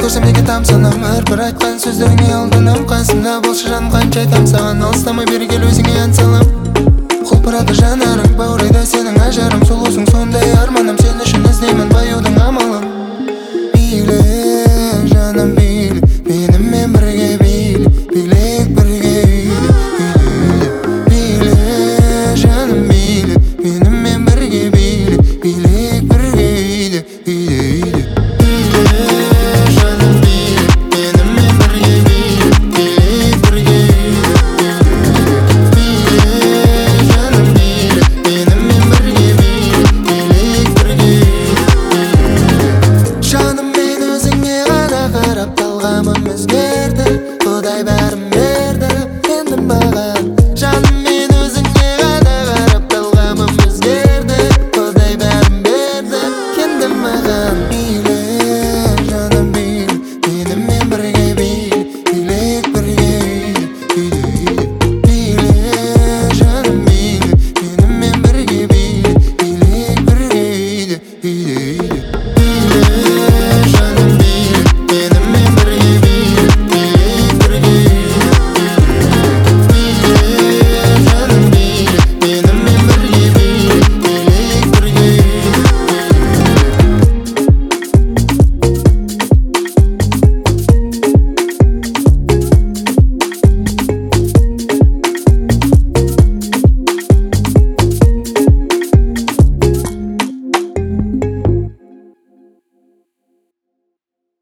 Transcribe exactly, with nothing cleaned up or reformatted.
көрсем неге тамсанам, әрбір айтқан сөздеріңе алданам. Қасымда болшы жаным, қанша айтам саған, алыстамай бері кел, өзіңе ән салам. Құлпырады жанарың, баурайды сенің ажарың, сұлусың сондай арманым, сен үшін іздеймін баюдың амалын. Биле жаным биле, менімен бірге биле, билейік бірге үйле, үйле. Биле жаным биле, менімен бірге биле, билейік бірге үйле, үйле, үйле. Жаным мен өзіңе ғана қарап талғамым өзгерді, Құдай бәрін